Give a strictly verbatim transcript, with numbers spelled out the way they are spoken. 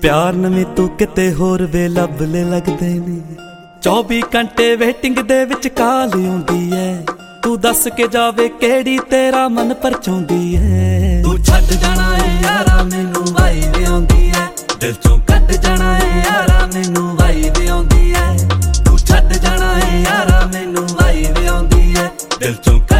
ਪਿਆਰ ਨਵੇਂ ਤੂੰ ਕਿਤੇ ਹੋਰ ਵੇ ਲੱਭਲੇ ਲੱਗਦੇ ਨੇ। ਚੌਵੀ ਘੰਟੇ ਵੇਟਿੰਗ ਦੇ ਵਿੱਚ ਕਾਲ ਆਉਂਦੀ ਐ। ਤੂੰ ਦੱਸ ਕੇ ਜਾਵੇ ਕਿਹੜੀ ਤੇਰਾ ਮਨ ਪਰਚਾਉਂਦੀ ਐ। ਤੂੰ ਛੱਡ ਜਾਣਾ ਏ ਯਾਰਾ ਮੈਨੂੰ ਵਾਈਬ ਆਉਂਦੀ ਐ। ਦਿਲ ਚੋਂ ਕੱਢ ਜਾਣਾ ਏ ਯਾਰਾ ਮੈਨੂੰ ਵਾਈਬ ਆਉਂਦੀ ਐ। ਤੂੰ ਛੱਡ ਜਾਣਾ ਏ ਯਾਰਾ ਮੈਨੂੰ ਵਾਈਬ ਆਉਂਦੀ ਐ। ਦਿਲ ਚੋਂ